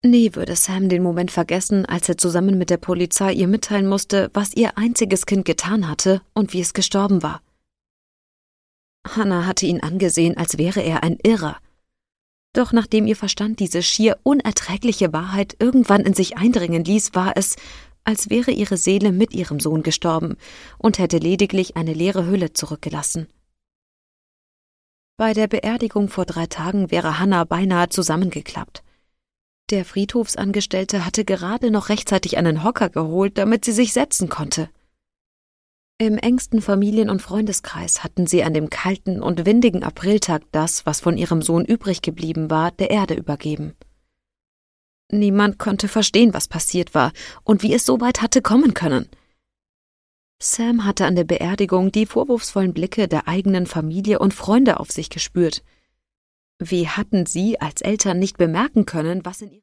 Nie würde Sam den Moment vergessen, als er zusammen mit der Polizei ihr mitteilen musste, was ihr einziges Kind getan hatte und wie es gestorben war. Hannah hatte ihn angesehen, als wäre er ein Irrer. Doch nachdem ihr Verstand diese schier unerträgliche Wahrheit irgendwann in sich eindringen ließ, war es, als wäre ihre Seele mit ihrem Sohn gestorben und hätte lediglich eine leere Hülle zurückgelassen. Bei der Beerdigung vor 3 Tagen wäre Hannah beinahe zusammengeklappt. Der Friedhofsangestellte hatte gerade noch rechtzeitig einen Hocker geholt, damit sie sich setzen konnte. Im engsten Familien- und Freundeskreis hatten sie an dem kalten und windigen Apriltag das, was von ihrem Sohn übrig geblieben war, der Erde übergeben. Niemand konnte verstehen, was passiert war und wie es so weit hatte kommen können. Sam hatte an der Beerdigung die vorwurfsvollen Blicke der eigenen Familie und Freunde auf sich gespürt. Wie hatten sie als Eltern nicht bemerken können, was in